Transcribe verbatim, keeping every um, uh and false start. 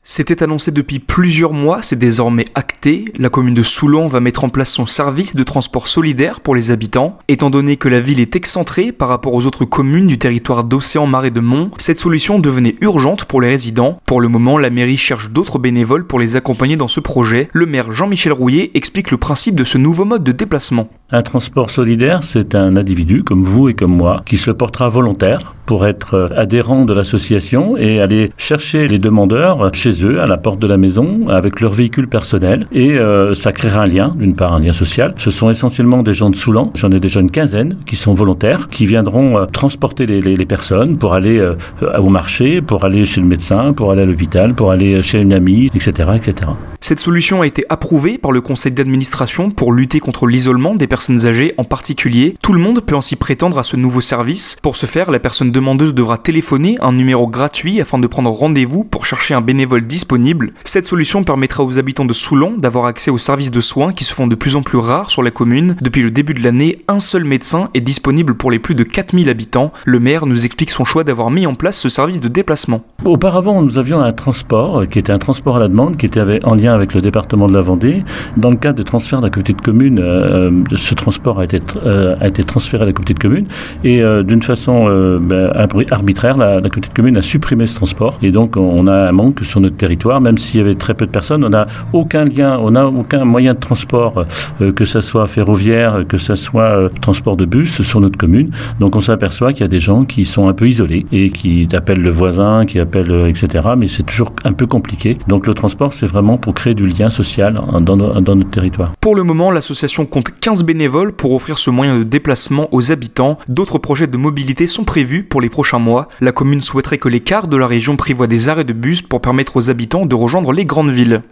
C'était annoncé depuis plusieurs mois, c'est désormais acté. La commune de Soulans va mettre en place son service de transport solidaire pour les habitants. Étant donné que la ville est excentrée par rapport aux autres communes du territoire d'Océan-Marais de Mont, cette solution devenait urgente pour les résidents. Pour le moment, la mairie cherche d'autres bénévoles pour les accompagner dans ce projet. Le maire Jean-Michel Rouillet explique le principe de ce nouveau mode de déplacement. Un transport solidaire, c'est un individu comme vous et comme moi qui se portera volontaire pour être adhérent de l'association et aller chercher les demandeurs chez eux, à la porte de la maison, avec leur véhicule personnel. Et euh, ça créera un lien, d'une part un lien social. Ce sont essentiellement des gens de Soulans, j'en ai déjà une quinzaine qui sont volontaires, qui viendront euh, transporter les, les, les personnes pour aller euh, au marché, pour aller chez le médecin, pour aller à l'hôpital, pour aller chez une amie, et cetera, et cetera. Cette solution a été approuvée par le conseil d'administration pour lutter contre l'isolement des personnes âgées en particulier. Tout le monde peut ainsi prétendre à ce nouveau service. Pour ce faire, la personne demandeuse devra téléphoner un numéro gratuit afin de prendre rendez-vous pour chercher un bénévole disponible. Cette solution permettra aux habitants de Soulans d'avoir accès aux services de soins qui se font de plus en plus rares sur la commune. Depuis le début de l'année, un seul médecin est disponible pour les plus de quatre mille habitants. Le maire nous explique son choix d'avoir mis en place ce service de déplacement. Auparavant, nous avions un transport qui était un transport à la demande, qui était en lien avec le département de la Vendée. Dans le cadre de transfert de la communauté de communes, euh, ce transport a été, euh, a été transféré à la communauté de communes et euh, d'une façon euh, ben, arbitraire, la, la communauté de communes a supprimé ce transport et donc on a un manque sur notre territoire, même s'il y avait très peu de personnes, on n'a aucun lien, on n'a aucun moyen de transport, euh, que ce soit ferroviaire, que ce soit euh, transport de bus sur notre commune. Donc on s'aperçoit qu'il y a des gens qui sont un peu isolés et qui appellent le voisin, qui appellent, euh, et cetera. Mais c'est toujours un peu compliqué. Donc le transport, c'est vraiment pour créer du lien social dans, nos, dans notre territoire. Pour le moment, l'association compte quinze bénévoles pour offrir ce moyen de déplacement aux habitants. D'autres projets de mobilité sont prévus pour les prochains mois. La commune souhaiterait que les cars de la région prévoient des arrêts de bus pour permettre aux habitants de rejoindre les grandes villes.